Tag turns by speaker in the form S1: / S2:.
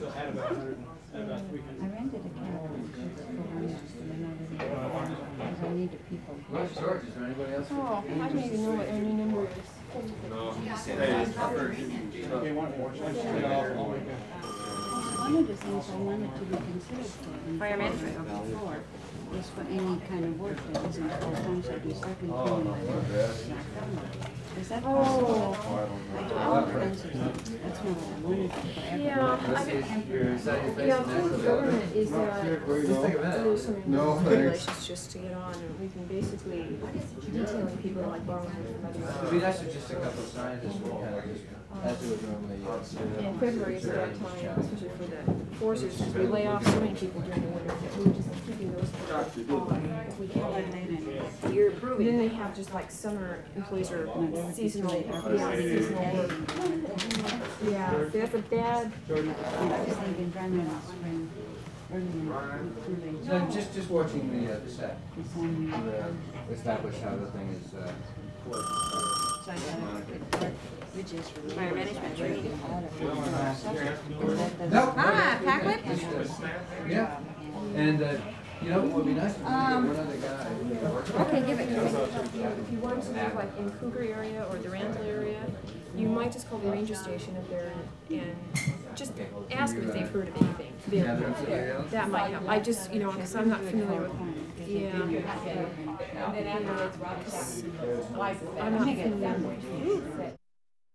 S1: I rented a cabin because I needed people.
S2: George, is there anybody else?
S3: Oh, I don't even know what our new number is.
S1: One of the things I wanted to be considered for
S3: Fire management.
S1: before is for any kind of work that isn't full-time, so I do second
S2: Oh,
S1: time.
S2: no,
S1: Is that
S3: Oh.
S1: possible? I do all kinds of stuff. That's not what I wanted forever.
S3: Yeah,
S2: Let's see, is that your face?
S3: yeah, through the government is
S2: Just take a minute.
S3: there's some
S4: No, thanks.
S3: regulations just to get on, and we've been basically detailing people like borrowing from
S2: It'd
S3: other.
S2: be nice if just a couple of scientists would kind of just, as it would normally,
S3: And February is a bad time, especially for the forces, because we lay off so many people during the winter, that we're just keeping those on if we can.
S1: You're
S3: Then they have just like summer employees or seasonal, yeah, seasonal work. Yeah, that's a bad,
S1: I was thinking run in the spring, early in the week, too
S2: No,
S1: late.
S2: just watching the set,
S1: December.
S2: establish how the thing is,
S1: So I thought it could work, which is really.
S3: Fire management training.
S2: No.
S3: Ah, Packwood?
S2: Yeah, and, you know, it would be nice if we could get one other guy.
S3: Okay, give it. If you want to live like in Cougar area or the Randall area, you might just call the ranger station up there and just ask them if they've heard of anything.
S2: Yeah, there's somebody else.
S3: That might help. I just, you know, because I'm not familiar with, yeah. I'm not familiar.